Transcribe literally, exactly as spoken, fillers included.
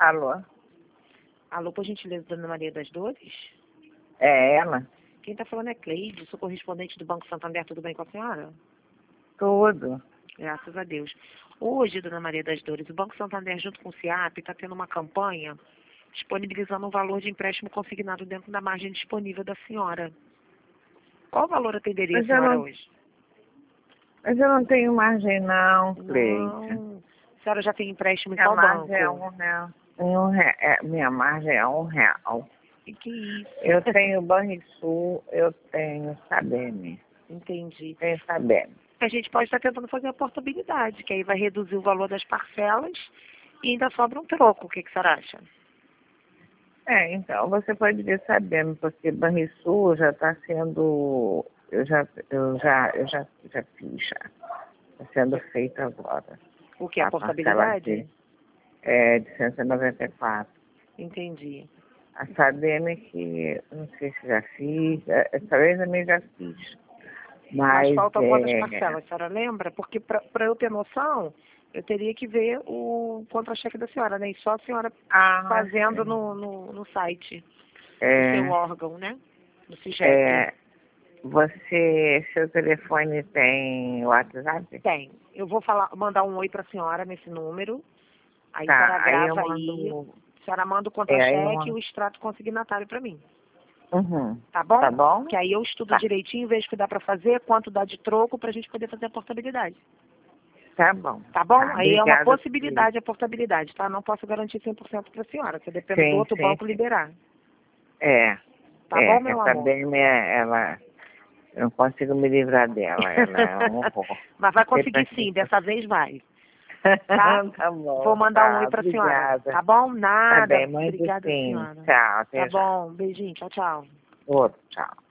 Alô? Alô, por gentileza, Dona Maria das Dores? É ela? Quem está falando é Cleide, sou correspondente do Banco Santander. Tudo bem com a senhora? Tudo. Graças a Deus. Hoje, Dona Maria das Dores, o Banco Santander, junto com o SIAP, está tendo uma campanha disponibilizando um valor de empréstimo consignado dentro da margem disponível da senhora. Qual valor atenderia Mas a senhora eu não, hoje? mas eu não tenho margem não, Cleide. Não. A senhora já tem empréstimo em Minha qual banco? margem é um real. Um re... é, minha margem é um real. E que isso? Eu tenho Banrisul, eu tenho Sabem. Entendi. Tenho Sabem. A gente pode estar tentando fazer a portabilidade, que aí vai reduzir o valor das parcelas e ainda sobra um troco. O que, que a senhora acha? É, então, você pode ver Sabem, porque Banrisul já está sendo... Eu já, eu já, eu já, já fiz já. Está sendo feito agora. O que? A, A parcela portabilidade? de, é, de cento e noventa e quatro. Entendi. A Sabem que, não sei se já fiz, é, essa vez também já fiz. Mas, Mas, falta quantas é, parcelas, a senhora lembra? Porque para eu ter noção, eu teria que ver o contra-cheque da senhora, né? E só a senhora ah, fazendo sim. no, no, no site do É, seu órgão, né? No CIGEP. é, você, seu telefone tem WhatsApp? Tem. Eu vou falar, mandar um oi para a senhora nesse número. Aí a Tá, senhora aí eu grava aí. mando, A senhora manda o é, aí eu contra-cheque e mando, o extrato consignatário para mim. uhum, Tá bom? tá bom? Que aí eu estudo Tá, direitinho, vejo o que dá para fazer, quanto dá de troco, para a gente poder fazer a portabilidade. tá bom. Tá bom? Tá, Aí é uma obrigada. possibilidade a portabilidade, tá? Não posso garantir cem por cento para a senhora, que depende do Sim, outro sim, banco sim. liberar. É, Tá bom, é, meu essa amor? bem, ela, eu não consigo me livrar dela, ela é um horror. Mas vai Sempre conseguir sim, assim. dessa vez vai. Tá? Tá Vou bom, mandar um oi tá, para a senhora. obrigada. Tá bom? Tá Nada. bem, mãe do Obrigada, sim. senhora. Tchau, Tá até já. bom. Beijinho. Tchau, tchau. Outro, tchau.